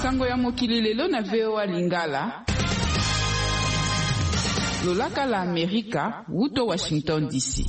Sango ya mokili lelo na VOA Lingala. Lolaka la Amerika, wuto Washington DC.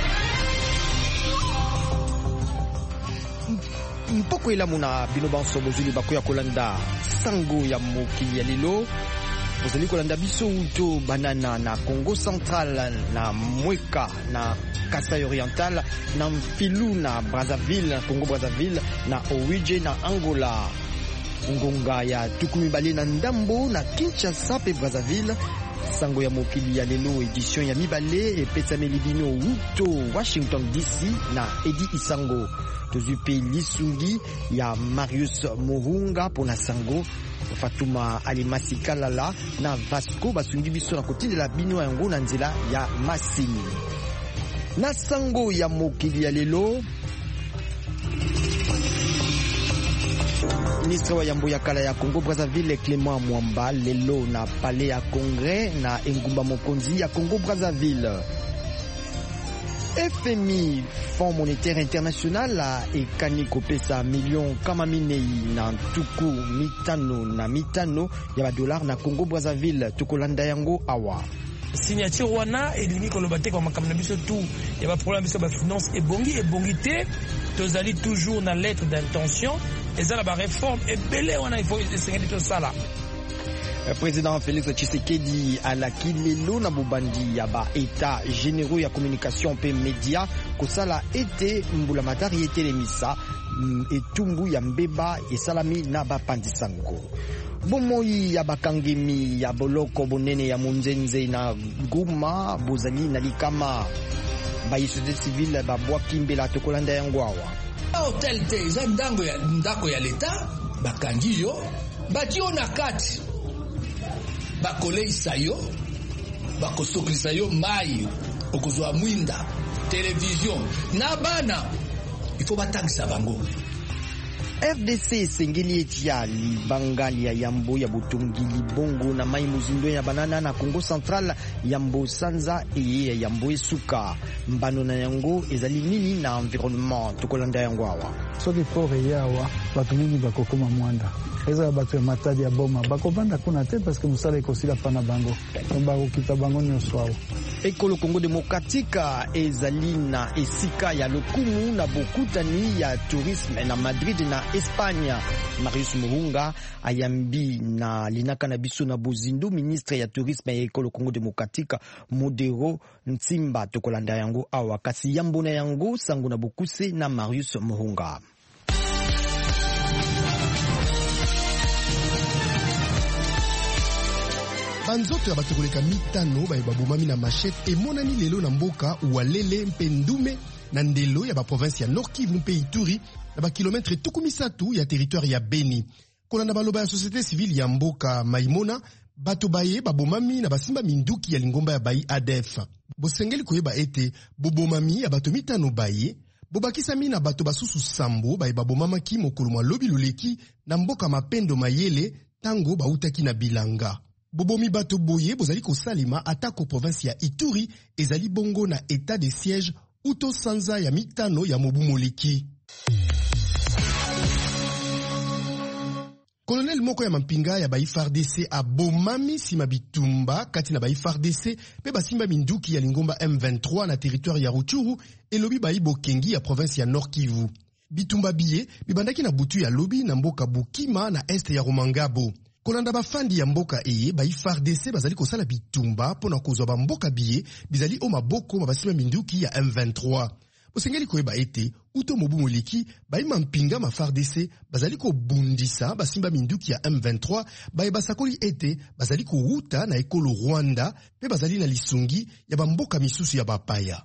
Mpoko ila muna binobanso bozuli bakoya kolanda sango ya mokili ya lelo. Bozali kolanda biso wuto banana na Congo Central, na Mweka na Kasai Oriental, na Mfilu na Brazzaville, Congo Brazzaville, na Owijé na Angola. Ngonga ya tukumibale na Ndambo na Kinshasa pe Brazzaville. Sango ya mokili ya lelo edition ya mibale epesameli bino wuto Washington DC na Edi Isango. Tozupe lisungi ya Marius Mohunga pona sango. Fatuma Alimasi Kalala na Vasco basungi biso na kotindela bino yango na nzela ya masini. Na sango ya mokili ya lelo, ministre wa yambo ya kala ya Congo Brazzaville Clément Mwamba lelo na palais ya Congrès na engumba mokonzi ya Congo Brazzaville. FMI, Fonds monétaire international, ekani kopesa million kama minei na tuku mitano ya $, na Congo Brazzaville. Tukolanda yango awa. Signature wana elingi kolobate kwa makamna biso tout ya ba problème biso ba finance ebongi te tozali toujours na lettre d'intention ezala ba réforme ebele wana il faut essayer de sala. Président Félix Tshisekedi alaki lelo na bobandi ya ba état généraux ya communication pe média kosala ete mbula matari etelemisa etumbu ya mbeba esalami na bapandisango. Bomoi ya bakangemi ya boloko bonene ya Munzenze na Goma bozali na likama ba société civile babwaki mbela tokolanda yango awa. Hotel te eza ndako ya leta bakangi yo batio na kati bakoleisa yo bakosoklisa yo mai okozwa mwinda television na bana ifo batangisa bango. FDC sengeli etia libangali ya yambo ya butungi libongo na mai muzindo ya banana na Congo Central yambo sanza eye ya yambo esuka mbano na yango ezali nini na environnement tokolanda yango awa. Soki pore yawa batu mingi bakokoma mwanda eza batu ya matadi ya boma bakobanda kuna te parce que musala ekosila pana bango bakokita bango nyonso awa. Ekolo Congo Démocratique ezali na esika ya lokumu na bokutani ya tourisme na Madrid na Espagne. Marius Mohunga ayambi na linaka na biso na bozindo ministre ya tourisme ya Ekolo Congo Démocratique Modero Ntimba tokolanda yango awa kasi yambo na yango sango na bokuse na Marius Mohunga. Banzoto ya bato koleka mitano babomami na machete emonani lelo na mboka Walele mpe Ndume na ndelo ya ba province ya Nord Kivu mpe Ituri na ba kilometre tukumisatu ya territoire ya Beni. Kolanda baloba ya société civile ya mboka Maimona bato baye babomami na basimba minduki ya lingomba ya Bayi ADF. Bosengeli koyeba ete bobomami ya bato mitano baye bobakisami na bato basusu sambo baye babomamaki mokolo mwa lobi loleki na mboka Mapendo Mayele tango bautaki na bilanga. Bobomi bato boye bozali kosalema atako province ya Ituri ezali bongo na état de siège uto sanza ya mitano ya mobu moleki. Colonel moko ya mampinga ya ba FARDC abomami sima bitumba kati na ba FARDC pe basimba minduki ya lingomba M23 na territoire ya Rutshuru elobi baibo kengi ya province ya Nord Kivu. Bitumba biye bibandaki na butu ya lobi na mboka Bukima na este ya Romangabo. Kolanda bafandi ya mboka eye ba FARDC bazali kosala bitumba pona kozwa ba mboka biye bizali o maboko mabasima minduki ya M23. Bosengeli koyeba ete uto mobu moleki baima mpinga ma FARDC bazali kobundisa basimba minduki ya M23 baye basakoli ete bazali koruta na ekolo Rwanda pe bazali na lisungi ya bamboka misusu ya bapaya.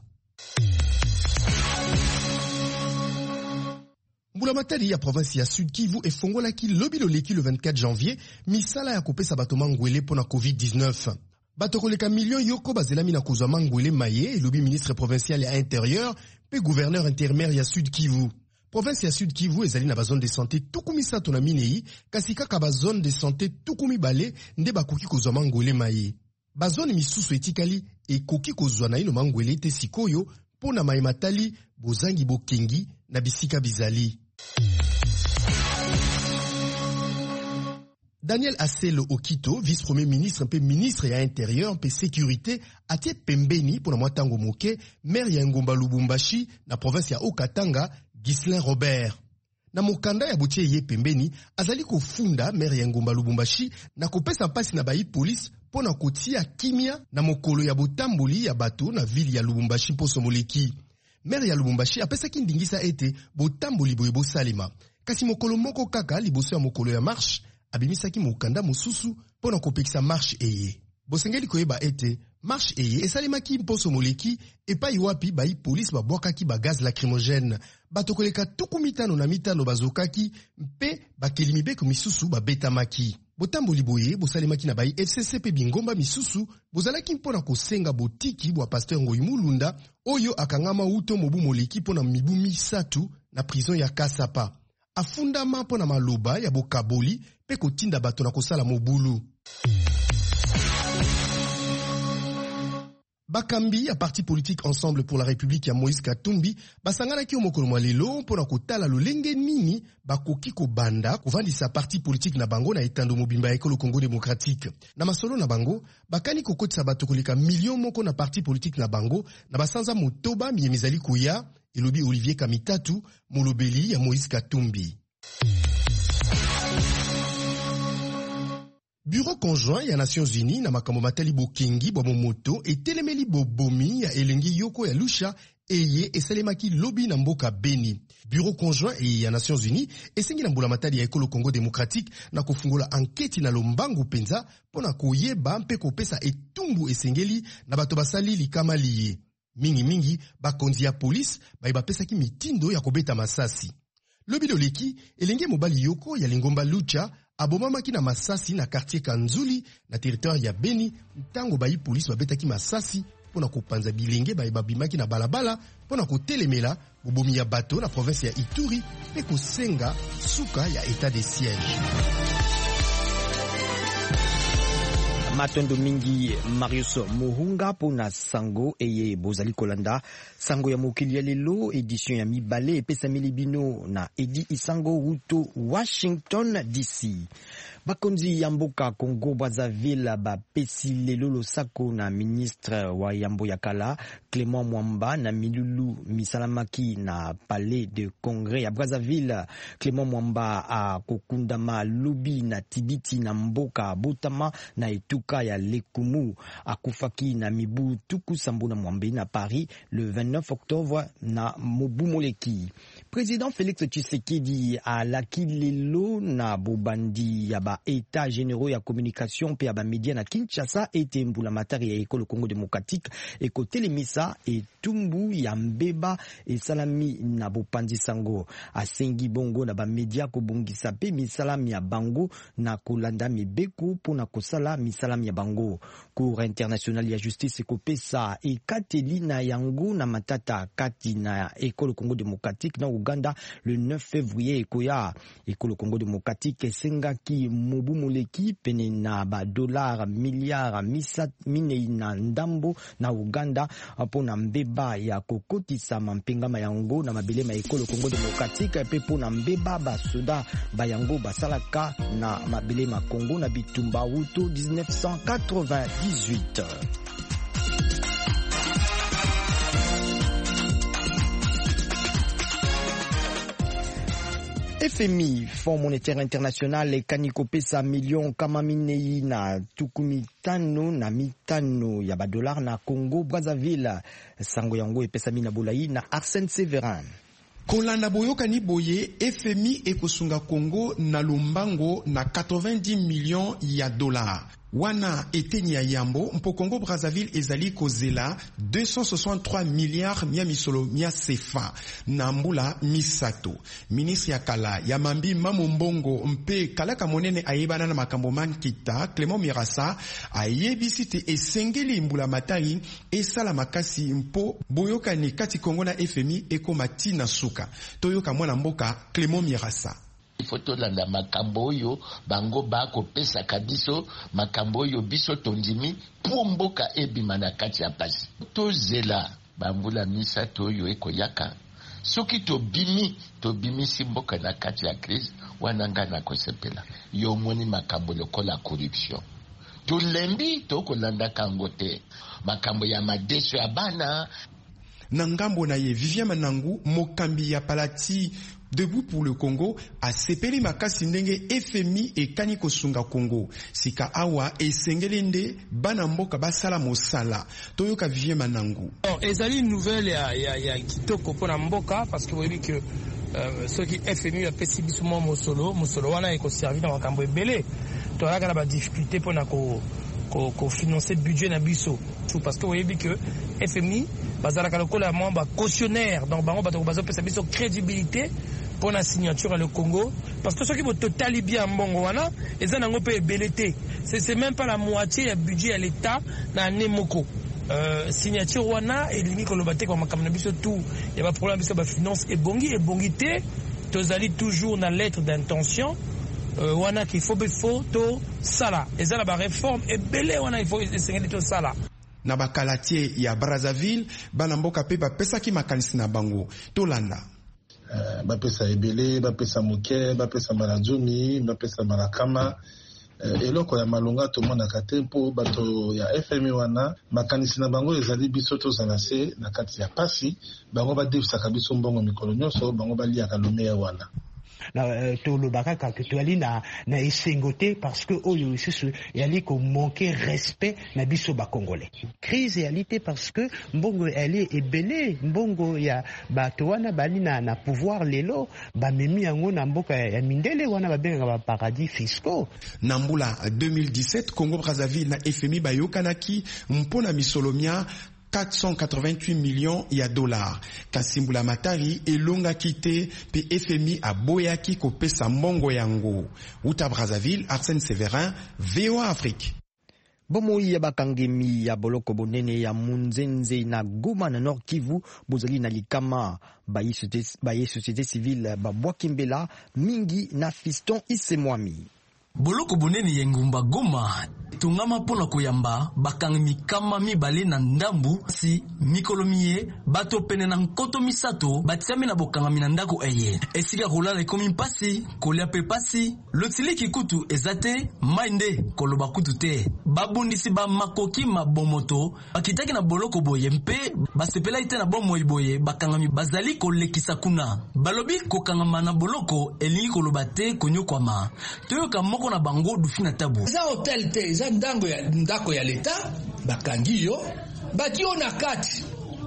Mbula matari ya province ya Sud Kivu efongolaki lobi loleki le 24 janvier misala ya kopesa bato mangwele pona COVID-19. Bato koleka million yoko bazelami na kozwa mangwele maye elobi ministre provincial ya intérieur pe gouverneur intermaire ya Sud Kivu. Province ya Sud Kivu ezali na bazone de santé tukumisatu na minei kasi kaka bazone de santé tukumi bale nde bakoki kozwa mangwele maye. Bazone misusu etikali ekoki kozwa na ino mangwele te sikoyo pona maye matali bozangi bokengi na bisika bizali. Daniel Aselo Okito, vice-premier ministre, ministre ya intérieur, sécurité, atie pembeni pour na mwatango moke, maire ya Ngomba Lubumbashi, na province ya Okatanga, Ghislain Robert. Na mokanda ya butie ye pembeni, azali kofunda maire ya Ngomba Lubumbashi, na kopesa pasi na bayi police, pona kotia kimia na mokolo ya botamboli ya bato na ville ya Lubumbashi poso moleki. Maire ya Lubumbashi apesa kindingisa ete botamboli boye bosalema. Kasi mokolo moko kaka liboso ya mokolo ya marche, abimisaki mokanda mosusu pona kopekisa marche eye. Bosengeli koyeba ete marche eye esalemaki mposo moleki epai wapi bayi police babwakaki ba gaz lacrymogène. Batokoleka 15 bazokaki mpe bakelimi beko misusu babetamaki. Botamboli boye bosalemaki na bayi FCC pe bingomba misusu bozalaki mpona kosenga botiki bwa pasteur Ngoyi Mulunda oyo akangama uto mobu moleki pona mibu 3 na prison ya Kasapa. Afundama pona maloba ya bokaboli pe kotinda bato na kosala mobulu. Bakambi ya parti politique Ensemble pour la République ya Moïse Katumbi basangana ki omokolo mwa lelo mpona kotala lolenge nini bakoki kobanda kovandisa parti politique na bango na etando mobimba ya ekolo Congo démocratique. Na masolo na bango bakani kokotisa bato koleka million moko na parti politique na bango na basanza motoba miyemizali kuya elobi Olivier Kamitatu molobeli ya Moïse Katumbi. Bureau conjoint ya Nations Unies na makambo matali bokengi bwa momoto etelemeli bobomi ya elengi yoko ya Lusha eye esalemaki lobi na mboka Beni. Bureau conjoint ya Nations Unies esengi na mbula matali ya ekolo Congo démocratique na kofungula anketi na lombangu penza pona koyeba mpe kopesa etumbu esengeli na bato basali likama liye. Mingi bakonzi ya police bapesaki mitindo ya kobeta masasi. Lobi loleki elenge mobali yoko ya Lingomba Lucha abomamaki na masasi na quartier Kanzuli na territoire ya Beni ntango bayi police babetaki masasi pona kopanza bilenge babimaki na balabala pona kotelemela bobomi ya bato na province ya Ituri pe kosenga suka ya état de siège. Matondo mingi Marius Muhunga pona sango eye bozali kolanda sango ya mokili ya lelo edition ya mibale epesa milibino na Edi Isango Wuto Washington DC. Bakonzi ya mboka Congo Brazzaville bapesi lelo losako na ministre wa yambo ya kala Clément Mwamba na milulu misalamaki na palais de congrès ya Brazzaville. Clément Mwamba a kokundama lobi na tibiti na mboka botama na etuka ya Lekumu akufaki na mibu tuku sambu na Mwambe na Paris le 29 octobre na mobu moleki. Président Félix Tshisekedi a laki lelo na bobandi ya ba état généraux ya communication pe ya ba média na Kinshasa ete mbula matari ya ekolo Congo démocratique ekotelemisa etumbu ya mbeba esalami na bopanzi sango. Asengi bongo na ba média kobongisa pe misalami ya bango na kolanda mibeko pona kosala misalami ya bango. Cour internationale ya justice ekopesa ekateli na yango na matata kati na ekolo Congo démocratique na Uganda le 9 février ekoya. Ekolo Congo démocratique esengaki mobu moleki pene na ba dollar milliard minei na ndambo na Uganda pona mbeba ya kokotisa mampengama yango na mabelema ekolo Congo démocratique pe pona mbeba basoda bayango basalaka na mabelema Congo na bitumba Wuto 1998. FMI, Fonds monétaire international, ekaniko pesa million kama minei na tukumi tano na mitano ya ba dollar na Congo Brazzaville. Sango yango epesa mina bolai na Arsène Séverin. Kolanda boyoka ni boye, FMI ekosunga Congo na lombango na 90 millions ya dollars. Wana eteni ya yambo, mpo Congo Brazzaville ezali kozela 263 milliards mia misolo mia sefa na mbula misato. Ministre ya kala ya mambi mamombongo mpe kalaka monene ayebana na makambo mankita Clément Mirassa ayebisi te esengeli mbula matari esala makasi mpo boyoka ni kati Congo na FMI ekoma tina suka. Toyoka mwana mboka Clément Mirassa. Foto landa makambo oyo bango bako pesa kabiso makambo oyo biso tondimi pumboka ebima na kati ya pasi. Tozela bambula misato oyo ekoyaka soki tobimi simboka na kati ya crise wana nga na kosepela yo moni makambo lokola corruption tulembi tokolanda kango te makambo ya madeso ya bana na ngambo na ye Vivien Manangu mokambi ya Palati Debout pour le Congo asepeli makasi ndenge FMI ekani kosunga Congo sika awa esengelende bana mboka basala mosala toyoka Vivien Manangu. Ezali nouvelle ya kitoko pona mboka parce que vous voyez que ceux qui FMI a pesi biso mosolo wana eko servir dans makambo ebele to ala ba difficulté pona ko financer budget na biso tout parce que vous voyez que FMI bazala kalokola membre cautionnaire donc bango bato bazo pesa biso crédibilité pour la signature à le Congo parce que ceux qui vont totalement bien mbongo wana eza nango pe ebelete c'est même pas la moitié du budget à l'état na nemoko signature wana elimi ko lobate kwa makamna biso tout il y a pas problème biso ba finance ebongi te tozali toujours na lettre d'intention wana qu'il faut to sala eza la ba réforme ebele wana il faut essayer to sala na bakalatie ya Brazzaville bana mboka pe bapesaki makanisi na bango tolanda bapesa ebele bapesa moke bapesa maladzomi bapesa malakama eloko ya malonga tomonaka te mpo bato ya FMI wana makanisi na bango ezali biso tozala se na kati ya pasi bango badefisaka biso mbongo mikolo nyonso bango baliaka lomeya wana tolobaka kaka toali na esengote parce que oyo isusu yali ko manquer respect na biso ba congolais crise yalité parce que mbongo ali ebele mbongo ya bato wana bali na pouvoir lelo bamemi yango na mboka ya mindele wana babengaka ba paradis fiscaux na mbula 2017 Congo Brazzaville na FMI bayokanaki mpona misolomia 488 millions ya dollars. Kasimbula Matari elonga kite pe FMI aboyaki kopesa mbongo yango. Uta Brazzaville, Arsène Séverin, VOA Afrique. Bomoi ya bakangemi ya boloko bonene ya Munzenze na Goma na Nord Kivu bozali na likama baye société civile babwakimbela mingi na Fiston Isemwami. Boloko bonene yengumba Goma tungama pona koyamba bakangemi kama mibale na ndambu si mikolomie bato pene na nkoto misato batiami na bokangami na ndako eye esika kolala ekomi mpasi kolia pe pasi lotiliki kutu ezate mainde koloba kutu te babundisi ba makoki mabomoto bakitaki na boloko boye mpe basepela ite na bomo boye bakangami bazali kolekisa kuna balobi kokangama na boloko elingi koloba te konyokwama toyoka moko na bango dufina tabu za hotel te za ndako ya leta bakangi yo batio na kati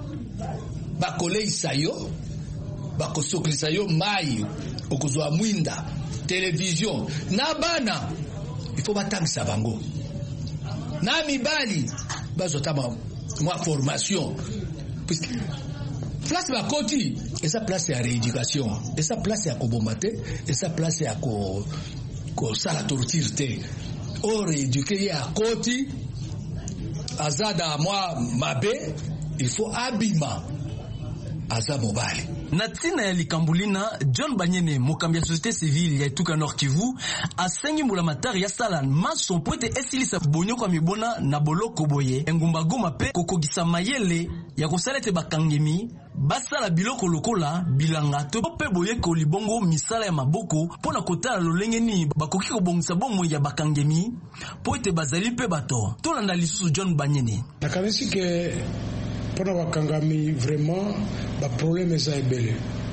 bakoleisa yo bakosoklisa yo mai okozwa mwinda television na bana ifo batangisa bango na mibali bazotama mwa formation puisque place bakoti esa place ya rééducation esa place ya kobomba te esa place ya ko sala torture te o rééduquer ya koti azada mwa mabe il faut abima aza mobali Natina ya likambulina John Banyene mokambi ya société civile ya Etuka Nord Kivu asengi mbula matari ya sala maso poete esilisa bonyoko mibona na boloko boye engumba Goma pe kokogisa mayele ya kosalete bakangemi basala biloko lokola bilanga to pe boye ko libongo misala ya maboko pona kotala lolenge ni bakoki kobongisa bomo ya bakangemi poete bazali pe bato tolanda lisusu John Banyene nakanisi ke pona bakangami vraiment ba problème eza ebele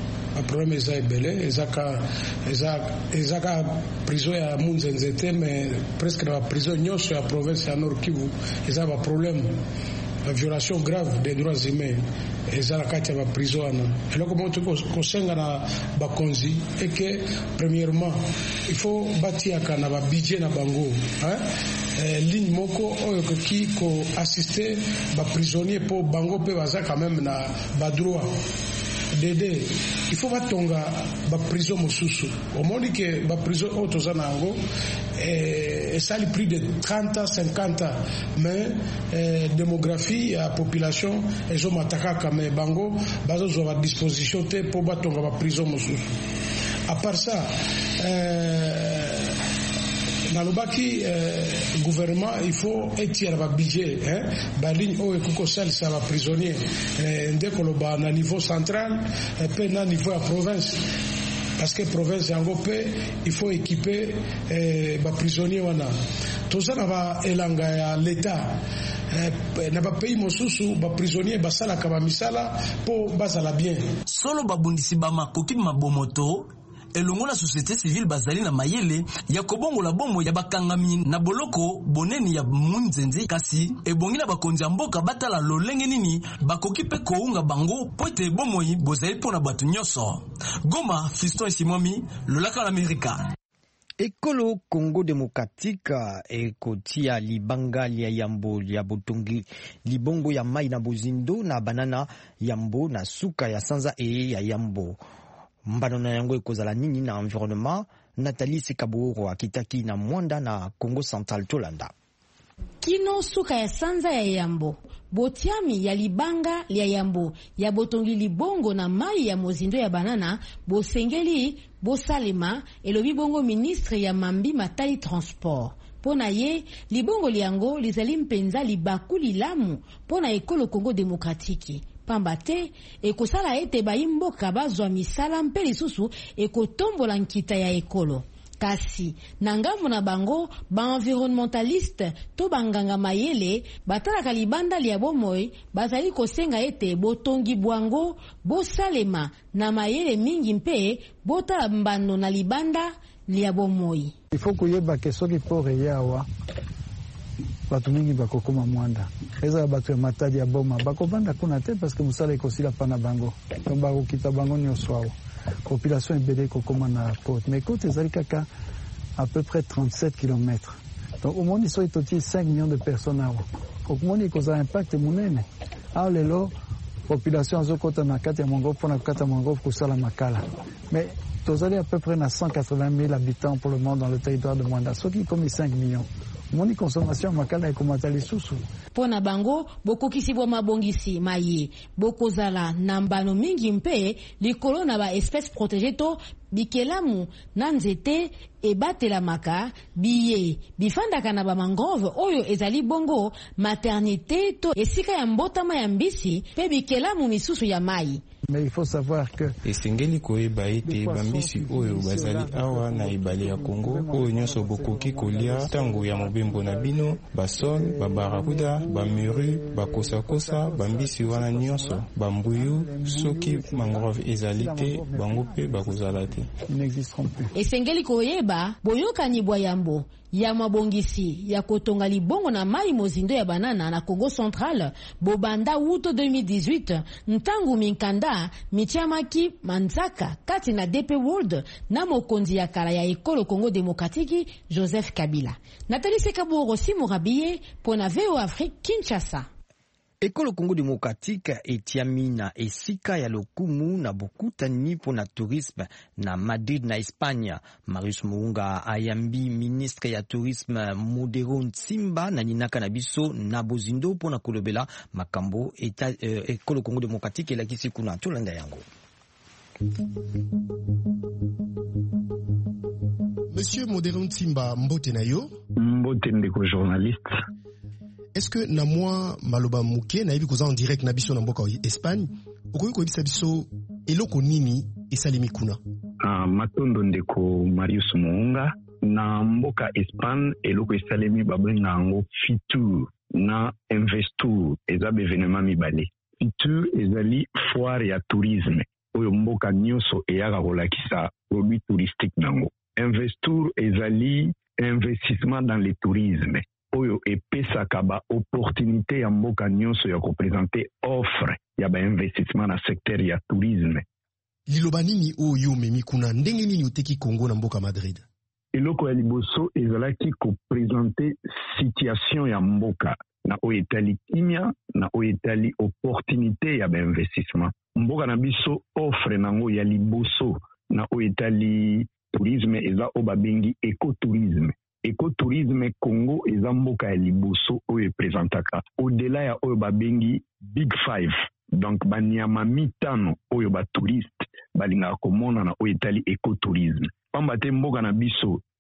ezaka prison ya Munzenze te mais presque na ba prison nyonso ya province ya Nord Kivu eza ba problème la violation grave des droits humains eza na kati ya ba prison wana eloko moto kosenga na bakonzi et que premièrement il faut batiaka na ba budget na bango ligne moko oyo ki ko assister ba prisonnier po bango pe baza quand même na ba droit Dede, il faut batonga ba prison mosusu. Au monde que ba prison auto nango ça le prix de 30 ans 50 ans mais démographie la population ezo mataka kama bango bazo zo à disposition te pour batonga ba prison mosusu. À part ça nalobaki gouvernement il faut etiela ba budget baligne oyo ekokosalisa ba prisonnier nde koloba na niveau central pe na niveau ya province parce que province yango pe il faut équiper ba prisonnier wana toza na ba elanga ya l'état na ba pays mosusu ba prisonnier basalaka ba misala po bazala bien solo babundisi ba makoki mabomoto elongo na société civile bazali na mayele ya kobongola bomo ya bakangami na boloko boneni ya munzenzi kasi ebongi na bakonzi ya mboka batala lolenge nini bakoki pe kounga bango po ete bomoi bozali mpona bato nyonso. Goma, Fiston Simomi, lolaka l'Amerika. Ekolo Congo Démocratique ekotia libanga lia yambo ya botongi libongo ya mai na bozindo na banana yambo na suka ya sanza ya yambo. Mbano na yango ekozala nini na environnement. Nathalie Sekaboro akitaki na Mwanda na Congo Central Tolanda. Kino suka ya sanza ya yambo botiami ya libanga lia yambo ya botongi libongo na mai ya mozindo ya banana bosengeli bosalema elobi bongo ministre ya mambi matali transport pona ye libongo liango lizali mpenza libaku lilamu pona ekolo Congo Démocratique pamba te ekosala ete bayimboka bazwa misala mpe lisusu ekotombola nkita ya ekolo. Kasi nangamu na bango ba environnementaliste to banganga mayele batalaka libanda lia bomoi bazali kosenga ete botongi bwango bosalema na mayele mingi mpe botala mbano na libanda lia bomoi. Il faut kuyeba ke soki pore yawa batu mingi bakokoma mwanda eza batu ya matadi ya boma bakobanda kuna te parce que musala ekosila pana bango donc bakokita bango nyonso awa population ebele kokoma na côte mais côte ezali kaka à peu près 37 km donc au monde iso etoti 5 millions de personnes awa okomoni ekozala impact munene awa lelo population azokota na kati ya mongo mpona kokata mongo kosala makala mais tozali à peu près na 180 000 habitants pour le monde dans le territoire de Mwanda soki komi 5 millions moni consommation makala ekomata lisusu pona bango bokokisi bwa mabongisi maye bokozala na mbano mingi mpe likolo na ba espèces protégées to bikelamu na nzete ebatelamaka biye bifandaka na ba mangrove oyo ezali bongo maternité to esika ya mbotama ya mbisi pe bikelamu misusu ya mai. Mais il faut savoir que esengeli koyeba ete bambisi oyo bazali awa na ebale ya Congo oyo nyonso bokoki kolia tango ya mobembo na bino basol babarakuda bamuru bakosakosa bambisi wana nyonso bambuyu soki mangrove ezali te bango pe bakozala te. Esengeli koyeba boyokani bwa yambo ya mabongisi ya kotonga libongo na mai mozindo ya banana na Congo Central bobanda wuto 2018 ntangu minkanda michiamaki manzaka kati na DP World na mokonzi ya kala ya ekolo Congo Démocratique Joseph Kabila. Nathalie Sekaboro Simurabiye pona VO Afrique Kinshasa. Ekolo Congo Démocratique etiami na esika ya lokumu na bokutani pona tourisme na Madrid na Espagne. Marius Mounga ayambi ministre ya tourisme Modero Nsimba na ninaka na biso na bozindo pona kolobela makambo Ekolo Congo Démocratique elakisi kuna tolanda yango. Monsieur Modero Nsimba, mbote na yo? Mbote ndeko journaliste. Est-ce que na moi maloba muke na yebi koza en direct na biso na mboka Espagne okoki koyebisa biso eloko nini esalemi kuna? Matondo ndeko Marius Mounga na mboka Espagne eloko esalemi babenga yango Fitur na Investour eza bevenema mibale. Fitur ezali foire ya tourisme oyo mboka nyonso eyaka kolakisa produit touristique nango. Investour ezali investissement dans le tourisme oyo epesaka ba opportunité ya mboka nyonso ya kopresenter offre ya ba investissement na secteur ya tourisme. Liloba nini oyo memi kuna ndenge nini oteki Congo na mboka Madrid? Eloko ya liboso ezalaki kopresenter situation ya mboka na oyo etali kimia na oyo etali opportunité ya ba investissement. Mboka na biso offre nango ya liboso na oyo etali tourisme eza o babengi écotourisme. Écotourisme Congo eza mboka ya liboso oyo epresentaka au-delà ya oyo babengi Big Five. Donc banyama mitano oyo ba touriste balingaka komona na oyo etali écotourisme. Pamba te mboka na biso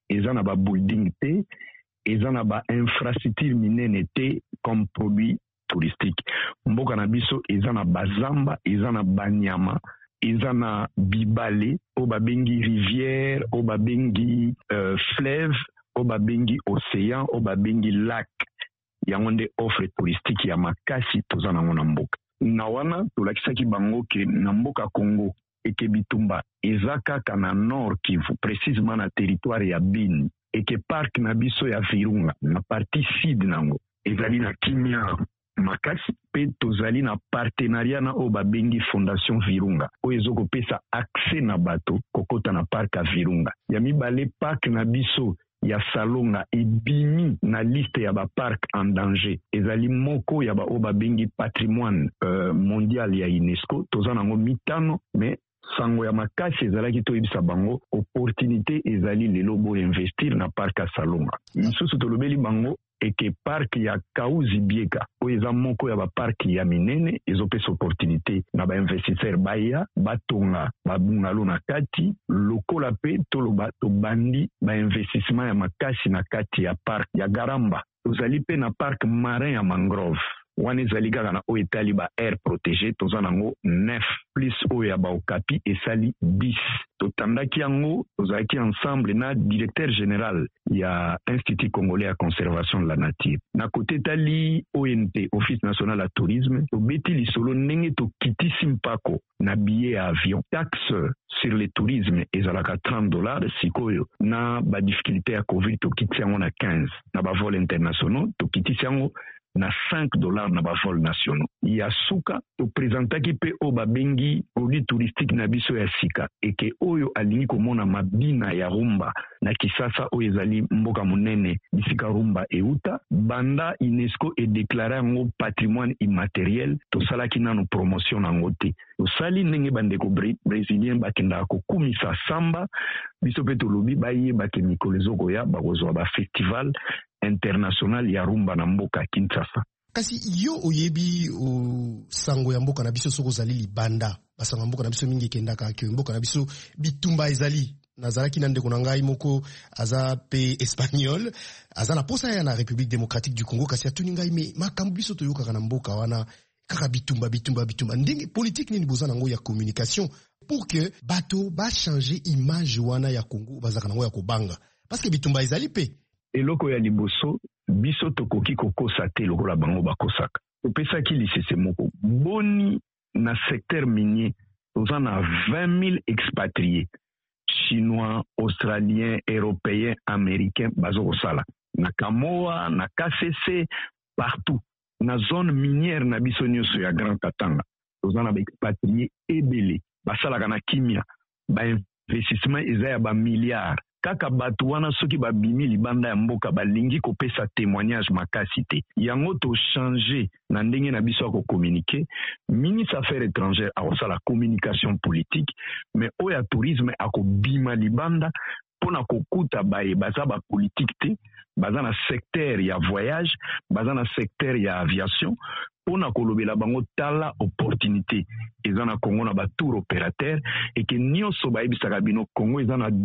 eza na ba building te, eza na ba infrastructure minene te comme produit touristique. Mboka na biso eza na bazamba, eza na banyama, eza na bibale, o babengi rivière, o babengi fleuve, o babengi océan, o babengi lac. Yango nde offre touristique ya makasi toza nango na mboka. Na wana tolakisaki bango ke na mboka Congo eke bitumba eza kaka na Nord Kivu, précisément na territoire ya Beni, eke parc na biso ya Virunga na partie sud nango ezali na kimia makasi, pe tozali na partenariat na o babengi Fondation Virunga oyo ezokopesa accès na bato kokota na parc ya Virunga. Ya mibale parc na biso ya Salonga ebimi na liste ya ba parc en danger, ezali moko ya ba o babengi patrimoine mondial ya UNESCO, toza nango mitano, mais sango ya makasi ezalaki toyebisa bango opportunité ezali lelo bo investir na parc ya Salonga. Misusu tolobeli bango eke parc ya Kauzi Biega oyo eza moko ya ba parc ya minene ezopesa opportunité na ba investisseur baya batonga babungalo na kati lokola pe toloba tobandi ba investissement ya makasi na kati ya parc ya Garamba. Tozali pe na parc marin ya mangrove wana ezali kaka na oyo etali ba aire protégée, toza nango 9 plus oyo ya baokapi esali 10. Totandaki yango tozalaki ensemble na directeur général ya Institut Congolais ya Conservation de la Nature. Na kote tali ONT, Office National ya Tourisme, tobeti lisolo ndenge tokitisi mpako na billet ya avion. Taxe sur le tourisme ezalaka $30 sikoyo, na ba difficulté ya Covid tokitisi yango na 15. Na ba vol internationaux tokitisi yango na $5 na ba vol nationaux. Ya suka to présentaki pe o babengi produit touristique na biso ya sika eke oyo alingi komona mabina ya rumba na Kisasa oyo ezali mboka monene bisika rumba euta banda UNESCO e déclaré yango patrimoine immatériel. Tosalaki nano promotion nango te, tosali ndenge bandeko brésilien bakendaka kokumisa samba, biso pe tolobi bayebake mikolo ezokoya bakozwa ba festival international ya rumba na mboka Kinshasa. Kasi yo oyebi o sango ya mboka na biso soko zali libanda, basango ya mboka na biso mingi kendaka akyo mboka na biso bitumba ezali nazalaki na ndeko na ngai moko aza pe espagnol aza na posa ya na République démocratique du Congo, kasi atuni ngai me makambo biso toyokaka na mboka wana kaka bitumba ndenge politique nini boza nango ya communication pour que bato ba changer image wana ya Congo bazaka nango ya kobanga, parce que bitumba ezali pe eloko ya liboso biso tokoki kokosa te lokola bango bakosaka. Topesaki lisese moko boni na secteur minier toza na 20 000 expatriés chinois, australiens, européens, américains bazo kosala na Kamoa, na KCC, partout na zone minière na biso nyonso ya Grand Katanga toza na ba expatriés ebele basalaka na kimia ba investissement eza ya ba milliards. Kaka bato wana soki babimi libanda ya mboka balingi kopesa témoignage makasi te. Yango to changer na ndenge na biso ko communiquer. Ministre Affaires étrangères akosala communication politique, mais oya tourisme akobima libanda pona kokuta baye baza ba politique te, baza na secteur ya voyage, baza na secteur ya aviation. Pona kolobela bango tala opportunité eza na Congo na ba tour opérateur et que nyonso bayebisaka bino Congo eza na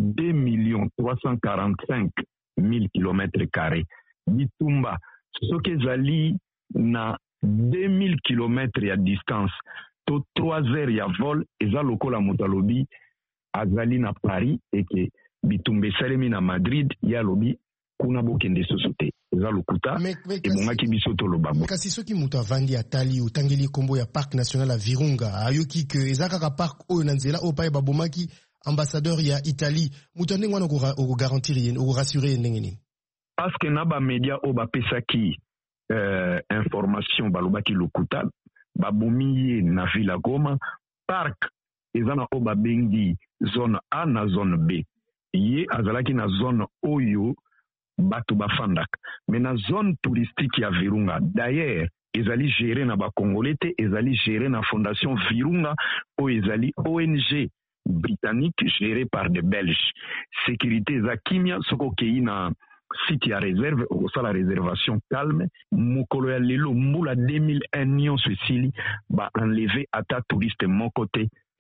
2 345 000 km². Bitumba soki ezali na 2000 km ya distance to 3 heures ya vol eza lokola moto alobi azali na Paris et que bitumba esalemi na Madrid ya lobi kuna bokende soso te eza lokuta ebongaki biso tolobamo. Kasi soki moto avandi atali otangeli kombo ya parc national ya Virunga ayoki ke eza kaka parc oyo na nzela oyo paye babomaki ambassadeur ya Italie, moto ndenge wana oko garantir yene oko rassurer ndenge nini? Parce que na ba media o bapesaki information balobaki lokuta babomi na Villa Goma parc eza na o babengi zone A na zone B. Ye azalaki na zone oyo bato bafandaka, mais na zone touristique ya Virunga d'ailleurs ezali géré na ba Congolais te, ezali géré na Fondation Virunga oyo ezali ONG britannique gérée par des Belges. Sécurité za kimia soko kei na site ya réserve okosala réservation calme. Mokolo ya lelo mbula 2001 nyonso esili ba enlever ata touriste moko te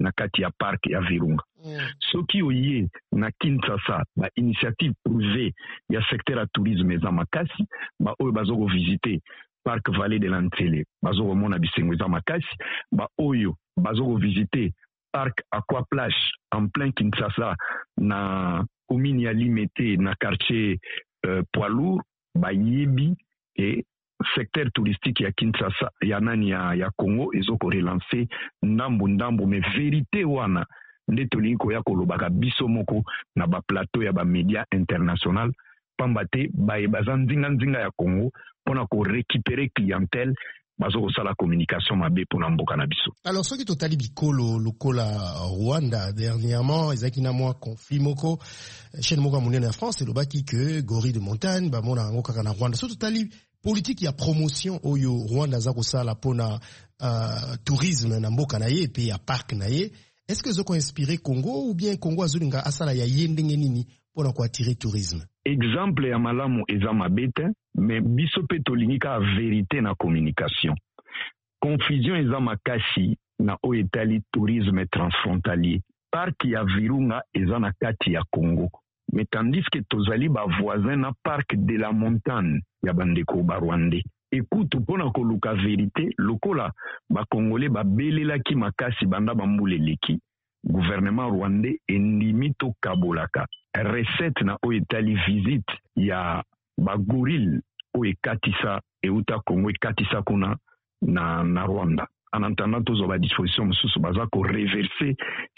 na kati ya parc ya Virunga. Soki oye na Kinshasa ba initiative privée ya secteur ya tourisme eza makasi, ba oyo bazoko visiter parc Vallée de l'Antsele bazoko mona bisengo eza makasi, ba oyo bazoko visiter parc Aquaplage en plein Kinshasa na commune ya Limete na quartier poids lourd ba yebi et secteur touristique ya Kinshasa ya nani ya Congo ezoko relancer ndambo mais vérité wana nde tolingi koya kolobaka biso moko na ba plateau ya ba média international pamba te baza nzinga ya Congo pona ko récupérer clientèle bazo kosala communication mabe pona mboka na biso. Alors soki totali bikolo lokola Rwanda dernièrement ezaki na mwa conflit moko chaîne moko monene na France elobaki que gorille de montagne ba mona ngo kaka na Rwanda. So totali politique ya promotion oyo Rwanda za kosala pona tourisme na mboka na ye pe ya parc na ye. Est-ce que zoko inspiré Congo ou bien Congo azulinga asala ya yendenge nini pona ko attirer tourisme? Exemple ya malamu eza mabete mais biso pe tolingi ka vérité na communication. Confusion eza makasi na oyo etali tourisme transfrontalier. Parc ya Virunga eza na kati ya Congo. Mais tandis que tozali ba voisin na parc de la montagne ya bandeko ba Rwandais. Écoute pona koluka vérité lokola ba Congolais ba belelaki makasi banda bambuleleki gouvernement rwandais endimi to kabolaka recette na o etali visite ya ba gorille o ekatisa euta Congo ekatisa kuna na Rwanda. En attendant tozo ba disposition mususu baza ko reverser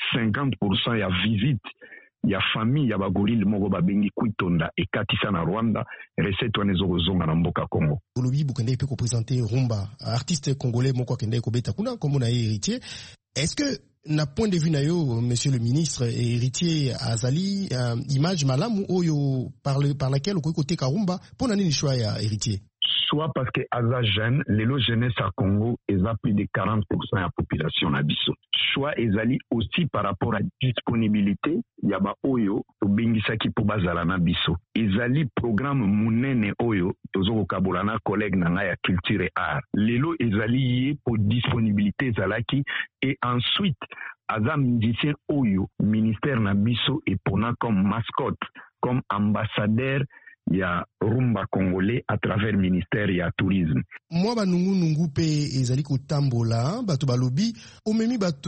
50% ya visite ya famille ya ba gorille moko ba bengi kwitonda ekatisa na Rwanda recette wanezo kozonga na mboka Congo. Olobi bukende pe ko présenter Rumba artiste congolais moko akende ko beta kuna comme na héritier. Est-ce que na point de vue na yo monsieur le ministre héritier azali image malamu oyo par laquelle ko côté Karumba pona nini choix ya héritier? Soit parce que aza jeune, lelo jeunesse à Congo eza plus de 40% de la population na biso. Choix ezali aussi par rapport à disponibilité ya ba oyo to bengisaki po bazala na biso. Ezali programme munene oyo tozoko kabola na collègue na nga ya culture et art. Lelo ezali ye pour disponibilité ezalaki et ensuite aza musicien oyo ministère na biso et pona comme mascotte, comme ambassadeur ya rumba congolais à travers ministère ya tourisme. Moi banungu pe ezali kotambola bato balobi omemi bato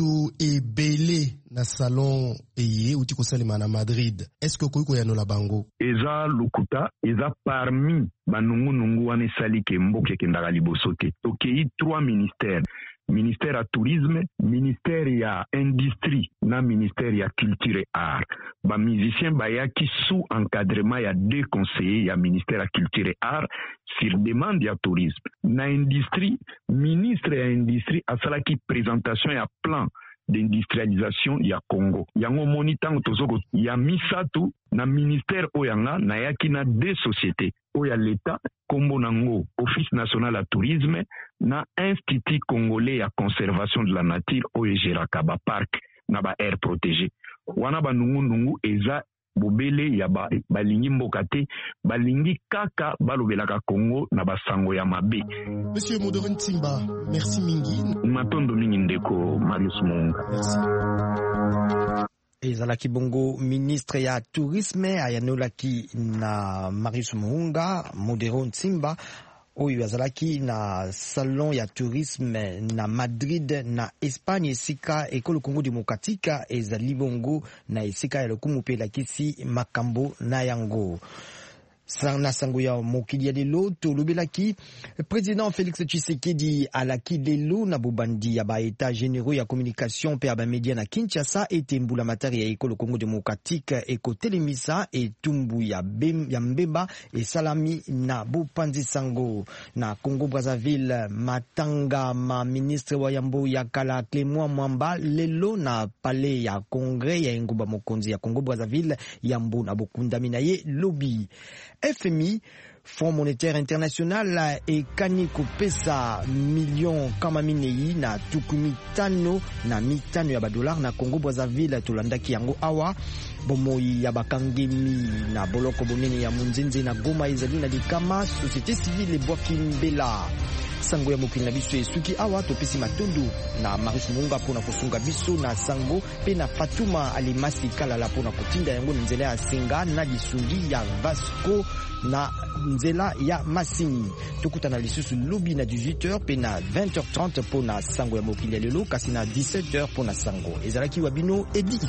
ebele na salon eye uti kosalema na Madrid. Est-ce que koyiko ya no la bango? Eza lukuta eza parmi banungu wana esali ke mboke kendaka liboso te. Tokei 3 ministères. Ministère ya tourisme, ministère ya industrie, na ministère ya culture et art. Ba musicien bayaki sous encadrement ya 2 conseillers ya ministère ya culture et art sur demande ya tourisme. Na industrie, ministre ya industrie asalaki présentation ya plan d'industrialisation ya Congo. Yango moni tango tozoko ya misatu na ministère oyanga na yaki na 2 sociétés. Oya l'État, kombo nango Office national ya tourisme na Institut congolais ya conservation de la nature oyo geraka ba parc na ba aire protégée. Wana ba nungu eza bobele ya balingi mboka te balingi kaka balobelaka Congo na basango ya mabe. Monsieur Modorin Timba, merci mingi. Matondo mingi ndeko Marius Munga. Merci. Ezalaki bongo ministre ya tourisme ayanolaki na Marius Muhunga Modero Ntimba oyo azalaki na salon ya tourisme na Madrid na Espagne esika ekolo Congo démocratique ezali bongo na esika ya lokumu pe lakisi makambo na yango. Na sango ya mokili ya lelo tolobelaki président Félix Tshisekedi alaki lelo na bobandi ya ba état généraux ya communication pe ya ba média na Kinshasa ete mbula matari ya ekolo Congo démocratique ekotelemisa etumbu ya mbeba esalami na bopanzi sango na Congo Brazzaville. Matanga ma ministre wa yambo ya kala Clément Mwamba lelo na palais ya congrès ya engumba mokonzi ya Congo Brazzaville yambo na bokundami na ye lobby. FMI Fonds monétaire international ekani kopesa million kama minei na tukumi tano na mitano ya badolar na Congo Brazzaville tolandaki yango awa bomoi ya bakangemi na boloko bonene ya munzenze na Goma ezali na likama société civile Bwaki Mbela. sango ya mokili na biso esuki awa topesi matondo na Marius Munga pona kosunga biso na sango pe na Fatuma Alimasi Kalala pona kotinda yango nzela ya Senga na lisungi ya Vasco na nzela ya Masini. Tokutana lisusu lobi na 18h pe na 20h30 pona sango ya mokili ya lelo kasi na 17h pona sango ezalaki wabino Edi